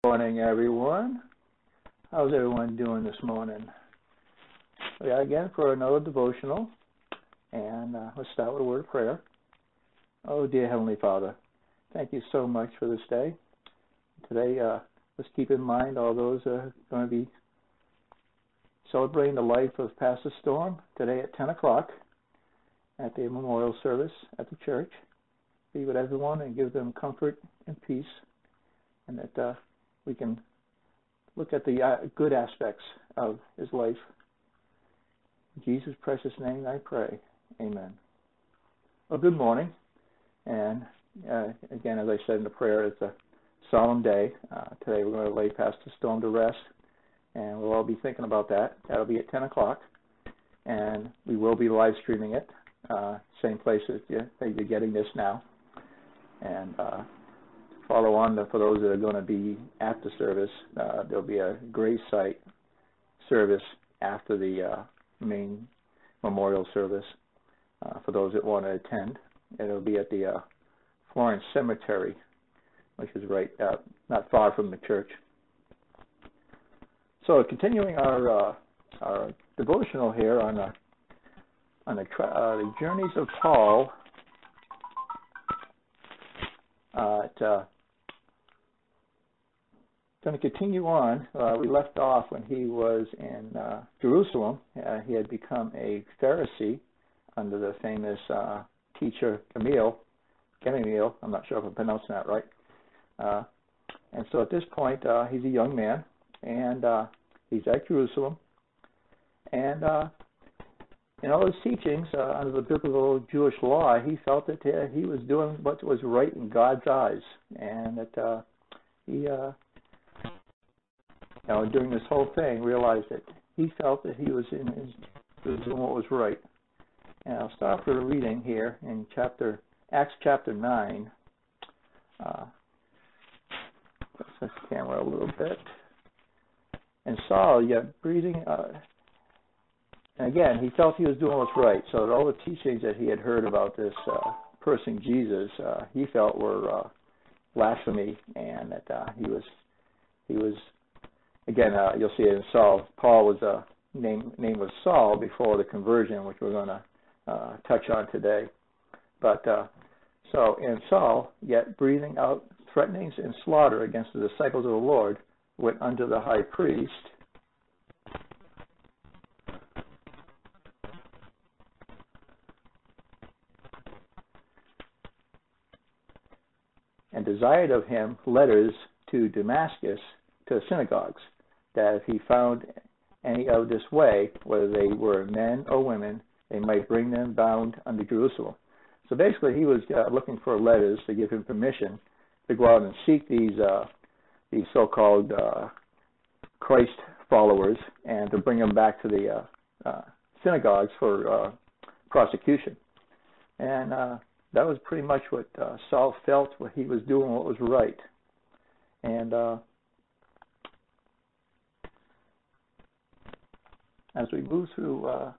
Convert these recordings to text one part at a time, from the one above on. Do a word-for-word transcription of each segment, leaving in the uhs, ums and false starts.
Morning, everyone. How's everyone doing this morning? We are again for another devotional, and uh, let's start with a word of prayer. Oh, dear Heavenly Father, thank you so much for this day. Today, uh, let's keep in mind all those that are going to be celebrating the life of Pastor Storm today at ten o'clock at the memorial service at the church. Be with everyone and give them comfort and peace, and that uh, we can look at the uh, good aspects of his life. In Jesus' precious name I pray. Amen. Well, good morning. And uh, again, as I said in the prayer, it's a solemn day. Uh, today we're going to lay Pastor Storm to rest, and we'll all be thinking about that. That'll be at ten o'clock, and we will be live streaming it, uh, same place that you're, that you're getting this now. And uh, follow on to, for those that are going to be at the service, uh, there'll be a gravesite service after the uh, main memorial service uh, for those that want to attend. It'll be at the uh, Florence Cemetery, which is right uh, not far from the church. So, continuing our uh, our devotional here on the on the, tra- uh, the journeys of Paul. Uh, at, uh, going to continue on. Uh, we left off when he was in uh, Jerusalem. Uh, he had become a Pharisee under the famous uh, teacher Gamaliel. Gamaliel, I'm not sure if I'm pronouncing that right. Uh, and so at this point, uh, he's a young man, and uh, he's at Jerusalem. And uh, in all his teachings, uh, under the biblical Jewish law, he felt that uh, he was doing what was right in God's eyes, and that uh, he uh, You know, during this whole thing, realized that he felt that he was in his, was doing what was right. And I'll start with a reading here in chapter Acts chapter nine. Uh, let's set the camera a little bit. And Saul, yet breathing, uh, and again, he felt he was doing what's right. So all the teachings that he had heard about this uh, person Jesus, uh, he felt were uh, blasphemy, and that uh, he was he was. Again, uh, you'll see it in Saul. Paul was uh, name name was Saul before the conversion, which we're going to uh, touch on today. But uh, so in Saul, yet breathing out threatenings and slaughter against the disciples of the Lord, went unto the high priest, and desired of him letters to Damascus, to the synagogues, that if he found any of this way, whether they were men or women, they might bring them bound unto Jerusalem. So basically, he was uh, looking for letters to give him permission to go out and seek these uh, these so-called uh, Christ followers and to bring them back to the uh, uh, synagogues for uh, prosecution. And uh, that was pretty much what uh, Saul felt, what he was doing, what was right. And uh, as we move through uh,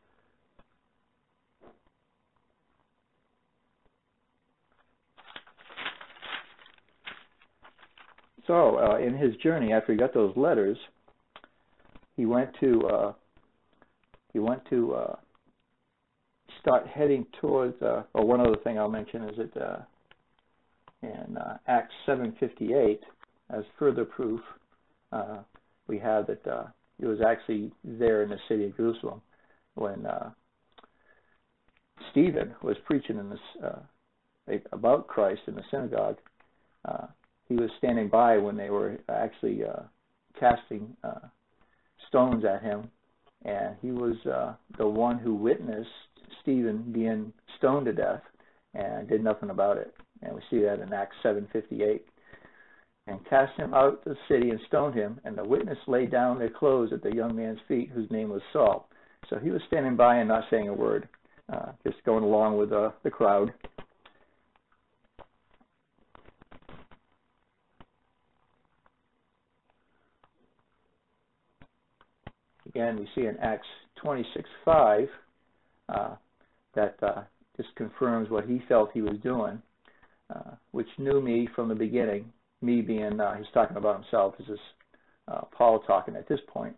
so uh, in his journey, after he got those letters, he went to uh, he went to uh, start heading towards. Uh, oh, one other thing I'll mention is that uh, in uh, Acts seven fifty-eight, as further proof, uh, we have that. Uh, He was actually there in the city of Jerusalem when uh, Stephen was preaching in this, uh, about Christ in the synagogue. Uh, he was standing by when they were actually uh, casting uh, stones at him, and he was uh, the one who witnessed Stephen being stoned to death and did nothing about it. And we see that in Acts seven fifty-eight. And cast him out of the city and stoned him, and the witness laid down their clothes at the young man's feet, whose name was Saul. So he was standing by and not saying a word, uh, just going along with uh, the crowd. Again, we see in Acts twenty-six five uh, that uh, just confirms what he felt he was doing, uh, which knew me from the beginning, me being, uh, he's talking about himself, this is uh, Paul talking at this point.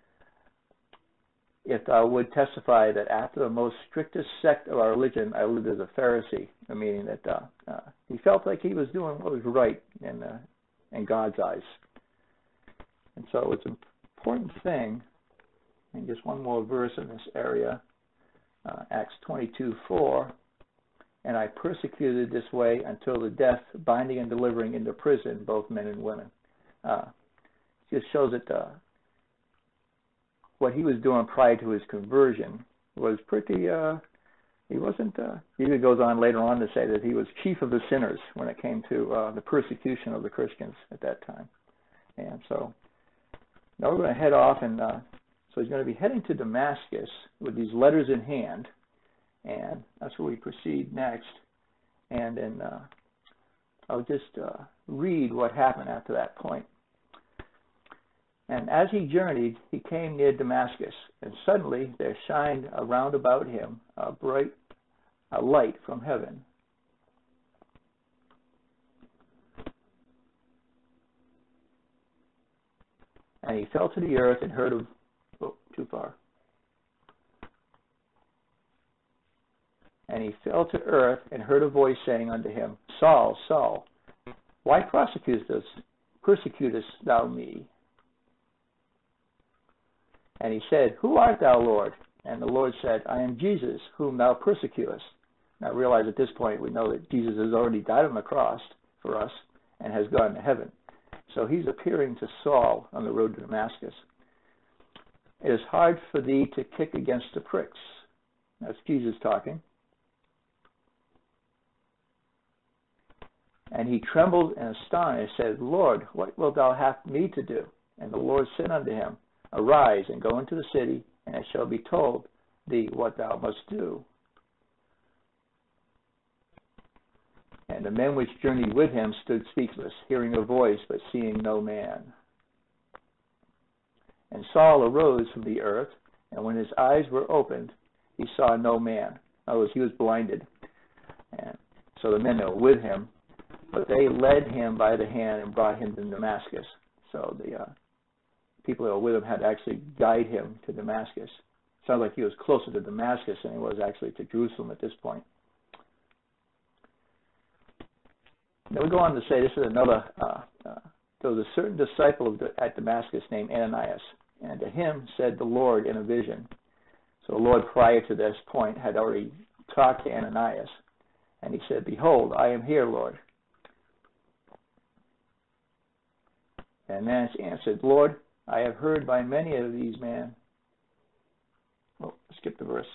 If thou would testify that after the most strictest sect of our religion, I lived as a Pharisee, meaning that uh, uh, he felt like he was doing what was right in, uh, in God's eyes. And so it's an important thing, and just one more verse in this area, uh, Acts twenty-two four, and I persecuted this way until the death, binding and delivering into prison both men and women. Uh, just shows that uh, what he was doing prior to his conversion was pretty, uh, he wasn't, uh, he even goes on later on to say that he was chief of the sinners when it came to uh, the persecution of the Christians at that time. And so now we're going to head off, and uh, so he's going to be heading to Damascus with these letters in hand, and that's where we proceed next. And then uh, I'll just uh, read what happened after that point. And as he journeyed, he came near Damascus, and suddenly there shined around about him a bright a light from heaven. And he fell to the earth and heard of, oh, too far. And he fell to earth and heard a voice saying unto him, Saul, Saul, why persecutest, persecutest thou me? And he said, Who art thou, Lord? And the Lord said, I am Jesus, whom thou persecutest. Now realize at this point we know that Jesus has already died on the cross for us and has gone to heaven. So he's appearing to Saul on the road to Damascus. It is hard for thee to kick against the pricks. That's Jesus talking. And he trembled and astonished, said, Lord, what wilt thou have me to do? And the Lord said unto him, Arise and go into the city, and it shall be told thee what thou must do. And the men which journeyed with him stood speechless, hearing a voice, but seeing no man. And Saul arose from the earth, and when his eyes were opened, he saw no man. In other words, he was blinded. And so the men that were with him, but they led him by the hand and brought him to Damascus. So the uh, people that were with him had to actually guide him to Damascus. Sounds like he was closer to Damascus than he was actually to Jerusalem at this point. Then we go on to say, this is another, uh, uh, there was a certain disciple of the, at Damascus named Ananias, and to him said the Lord in a vision. So the Lord prior to this point had already talked to Ananias, and he said, Behold, I am here, Lord. And Ananias answered, Lord, I have heard by many of these men. Oh, skip the verse.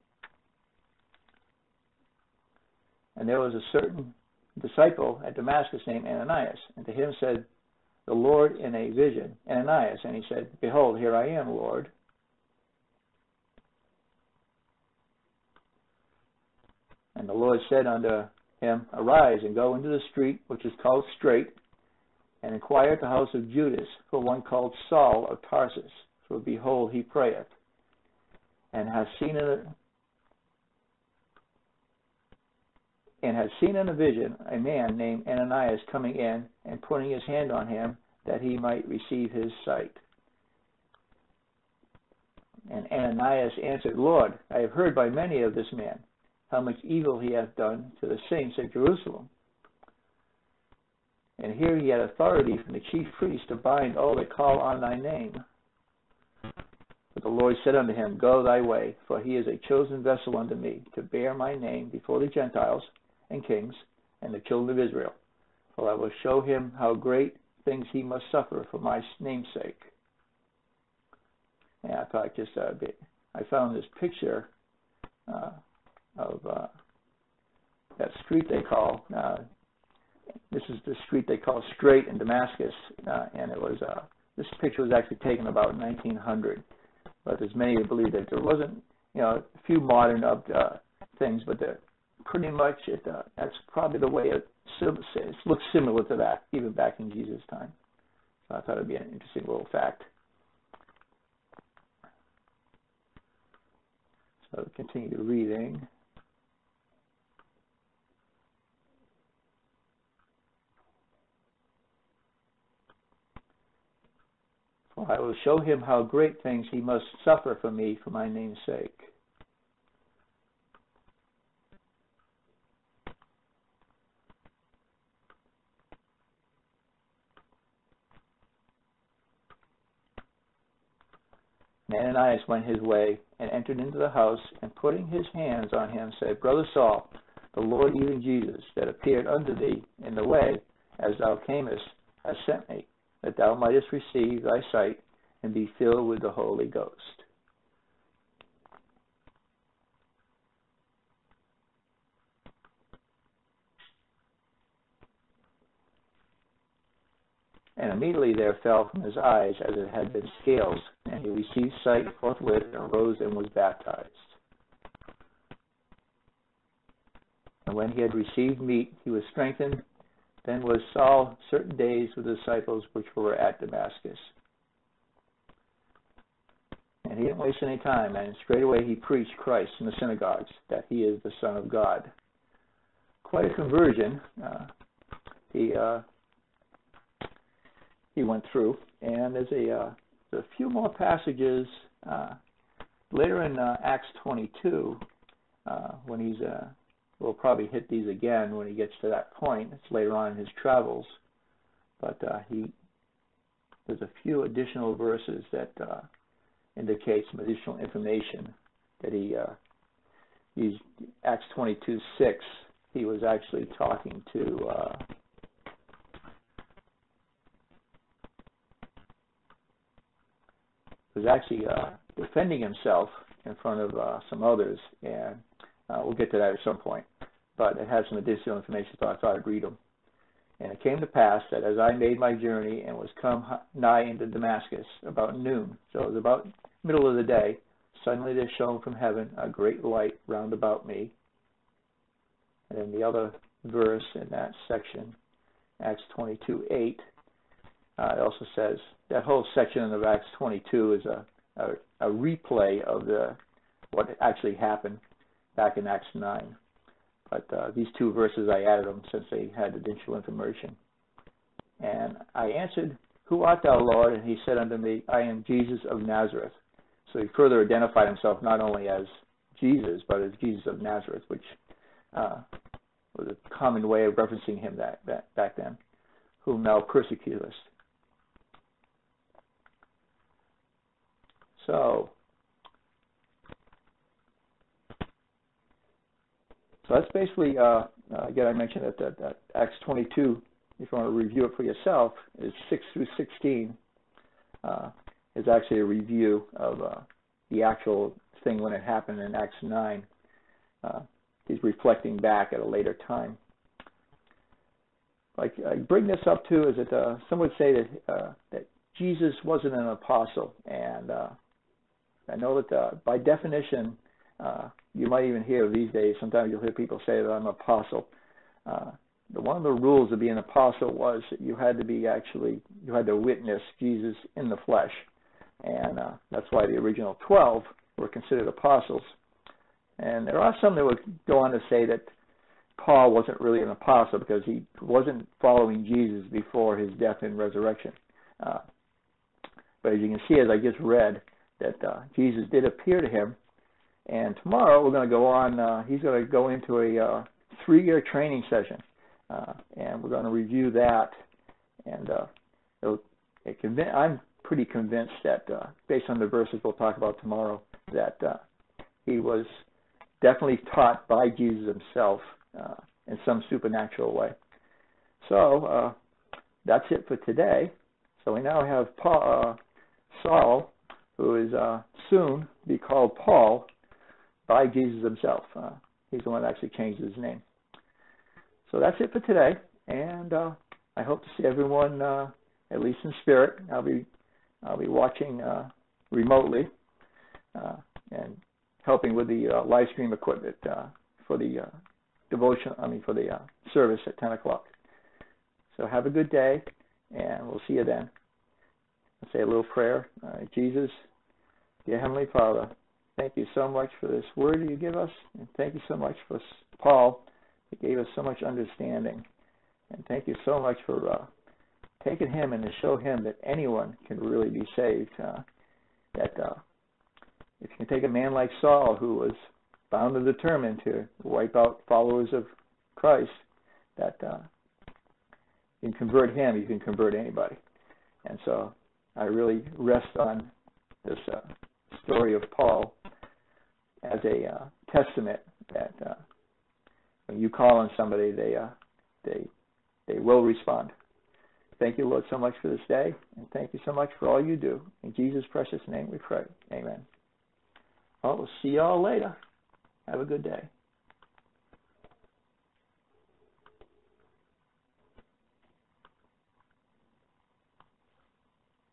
And there was a certain disciple at Damascus named Ananias, and to him said the Lord in a vision, Ananias, and he said, Behold, here I am, Lord. And the Lord said unto him, Arise and go into the street which is called Straight, and inquire at the house of Judas for one called Saul of Tarsus, for behold, he prayeth, and hath seen a and had seen in a vision a man named Ananias coming in and putting his hand on him that he might receive his sight. And Ananias answered, Lord, I have heard by many of this man how much evil he hath done to the saints at Jerusalem. And here he had authority from the chief priest to bind all that call on thy name. But the Lord said unto him, Go thy way, for he is a chosen vessel unto me, to bear my name before the Gentiles and kings and the children of Israel. For I will show him how great things he must suffer for my name's sake. And I thought just, uh, I found this picture uh, of uh, that street they call, uh, this is the street they call Straight in Damascus, uh, and it was, uh, this picture was actually taken about nineteen hundred. But there's many who believe that there wasn't, you know, a few modern up uh, things, but they're pretty much, it, uh, that's probably the way it, it looks similar to that, even back in Jesus' time. So I thought it would be an interesting little fact. So continue reading. For I will show him how great things he must suffer for me for my name's sake. Ananias went his way and entered into the house, and putting his hands on him said, Brother Saul, the Lord, even Jesus, that appeared unto thee in the way as thou camest, has sent me, that thou mightest receive thy sight and be filled with the Holy Ghost. And immediately there fell from his eyes as it had been scales, and he received sight forthwith, and arose and was baptized. And when he had received meat, he was strengthened. Then was Saul certain days with the disciples which were at Damascus. And he didn't waste any time, and straightway he preached Christ in the synagogues, that he is the Son of God. Quite a conversion uh, he uh, he went through. And there's a, uh, there's a few more passages uh, later in uh, Acts twenty-two uh, when he's... Uh, We'll probably hit these again when he gets to that point. It's later on in his travels. But uh, he there's a few additional verses that uh, indicate some additional information that he uh, he's Acts twenty-two six. He was actually talking to uh, was actually uh, defending himself in front of uh, some others, and Uh, we'll get to that at some point, but it has some additional information, so I thought I'd read them. And it came to pass that as I made my journey and was come nigh into Damascus about noon, so it was about middle of the day, suddenly there shone from heaven a great light round about me. And then the other verse in that section, Acts twenty-two eight, uh, it also says, that whole section of Acts twenty-two is a, a, a replay of the what actually happened back in Acts nine. But uh, these two verses, I added them since they had additional information. And I answered, Who art thou, Lord? And he said unto me, I am Jesus of Nazareth. So he further identified himself not only as Jesus, but as Jesus of Nazareth, which uh, was a common way of referencing him that, that back then, whom thou persecutest. So, So that's basically, uh, uh, again, I mentioned that, that, that Acts twenty-two, if you want to review it for yourself, is six through sixteen, uh, is actually a review of uh, the actual thing when it happened in Acts nine. Uh, he's reflecting back at a later time. Like I bring this up too is that uh, some would say that uh, that Jesus wasn't an apostle, and uh, I know that uh, by definition, uh, you might even hear these days, sometimes you'll hear people say that I'm an apostle. Uh, the, one of the rules of being an apostle was that you had to be actually, you had to witness Jesus in the flesh. And uh, that's why the original twelve were considered apostles. And there are some that would go on to say that Paul wasn't really an apostle because he wasn't following Jesus before his death and resurrection. Uh, but as you can see, as I just read, that uh, Jesus did appear to him. And tomorrow we're going to go on, uh, he's going to go into a uh, three-year training session. Uh, and we're going to review that. And uh, it'll, it conv- I'm pretty convinced that, uh, based on the verses we'll talk about tomorrow, that uh, he was definitely taught by Jesus himself uh, in some supernatural way. So uh, that's it for today. So we now have Paul, uh, Saul, who is uh, soon be called Paul, by Jesus himself. Uh, he's the one that actually changed his name. So that's it for today, and uh, I hope to see everyone, uh, at least in spirit. I'll be I'll be watching uh, remotely uh, and helping with the uh, live stream equipment uh, for the uh, devotion. I mean for the uh, service at ten o'clock. So have a good day, and we'll see you then. I'll say a little prayer. Uh, Jesus, dear Heavenly Father, thank you so much for this word you give us, and thank you so much for Paul. He gave us so much understanding, and thank you so much for uh, taken him and to show him that anyone can really be saved. Uh, that uh, if you can take a man like Saul, who was bound and determined to wipe out followers of Christ, that uh, you can convert him, you can convert anybody. And so I really rest on this uh, story of Paul as a uh, testament that uh, when you call on somebody, they uh, they they will respond. Thank you, Lord, so much for this day, and thank you so much for all you do. In Jesus' precious name we pray. Amen. Well, we'll see you all later. Have a good day.